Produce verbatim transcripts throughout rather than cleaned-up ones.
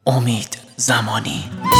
امید زمانی.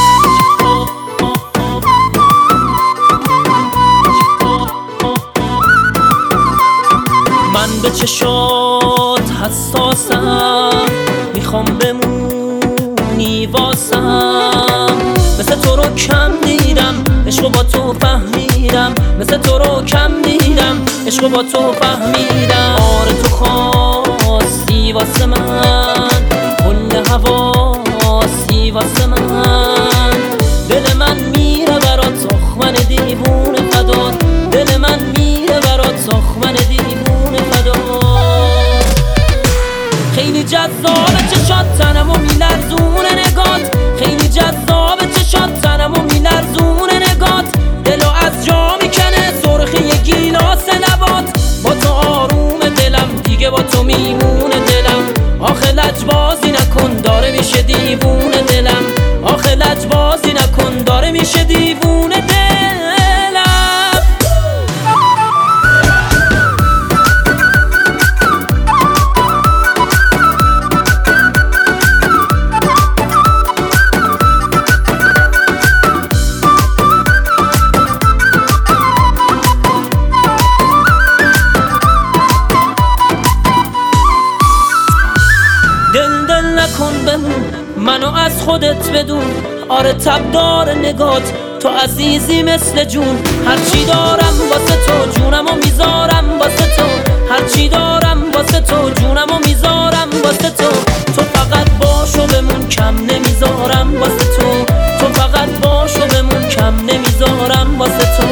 من به چشات حساسم، میخوام بمونی واسم. مثل تو رو کم دیدم، عشقو با تو فهمیدم. مثل تو رو کم دیدم، عشقو با تو فهمیدم. آره تو خواستی واسه من، کل حواسی واسه من. دل من میره برات تخمن دیوونه فدات. دل من میره برات تخمن دیوونه فدات. خیلی جذابه چشات تنمو میلرزونه نگات. خیلی جذابه چشات تنمو میلرزونه نگات. دلو از جا میکنه سرخی یه گیلاس لبات. با تو آروم دلم دیگه با تو میمونه دلم. آخه لجبازی نکن داره میشه دیوونه دلم. آخه لجبازی نکن داره میشه دیوونه دلم. دل دل نکن بمون، منو از خودت بدون. آره تبدار نگات، تو عزیزی مثل جون. هرچی دارم واسه تو جونمو میذارم واسه تو. هرچی دارم واسه تو جونمو میذارم واسه تو. تو فقط باشو بمون کم نمیذارم واسه تو. تو فقط باشو بمون کم نمیذارم واسه تو.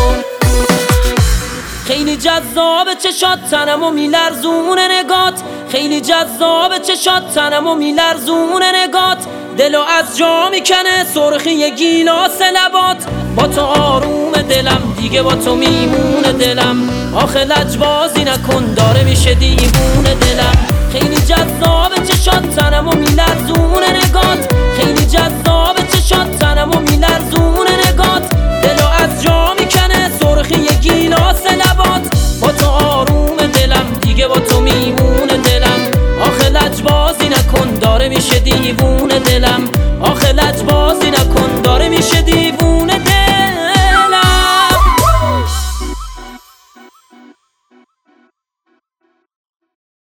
خیلی جذابه چشات تنمو میلرزونه نگات. خیلی جذابه چشات تنمو میلرزونه نگات. دلو از جا میکنه سرخی یه گیلاس لبات. با تو آروم دلم دیگه با تو میمونه دلم. آخه لجبازی نکن داره میشه دیوونه دلم. خیلی جذابه چشات تنمو میلرزونه نگات. خیلی جذابه چشات تنمو میلرزونه نگات. دلو از جا میکنه سرخی یه گیلاس لبات. با تو آروم دلم دیگه با تو میمونه دلم. آخه لجبازی نکن داره میشه دیوونه دلم. آخه لجبازی نکن